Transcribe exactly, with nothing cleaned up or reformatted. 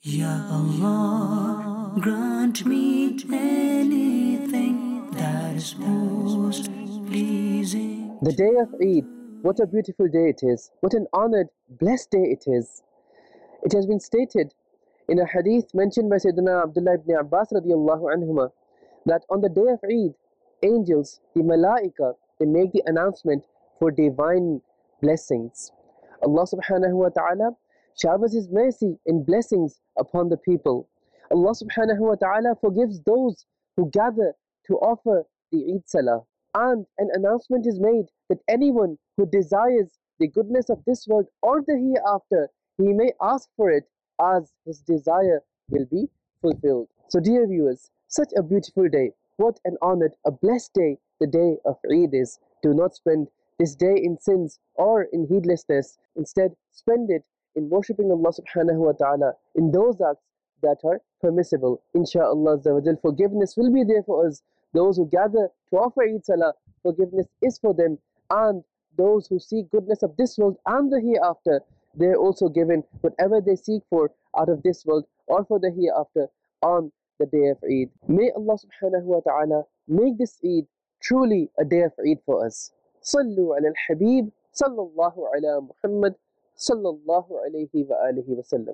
Ya Allah, grant me anything that is most pleasing. The day of Eid, what a beautiful day it is. What an honored, blessed day it is. It has been stated in a hadith mentioned by Sayyidina Abdullah ibn Abbas radiallahu anhuma that on the day of Eid, angels, the malaika, they make the announcement for divine blessings. Allah subhanahu wa ta'ala showers His mercy and blessings upon the people. Allah subhanahu wa ta'ala forgives those who gather to offer the Eid Salah. And an announcement is made that anyone who desires the goodness of this world or the hereafter, he may ask for it as his desire will be fulfilled. So dear viewers, such a beautiful day, what an honored, a blessed day the day of Eid is. Do not spend this day in sins or in heedlessness. Instead, spend it in worshipping Allah subhanahu wa ta'ala in those acts that are permissible. Insha'Allah, forgiveness will be there for us. Those who gather to offer Eid Salah, forgiveness is for them. And those who seek goodness of this world and the hereafter, they are also given whatever they seek for out of this world or for the hereafter on the day of Eid. May Allah subhanahu wa ta'ala make this Eid truly a day of Eid for us. Sallu ala al-Habib, sallallahu ala Muhammad, sallallahu alayhi wa alihi wa sallam.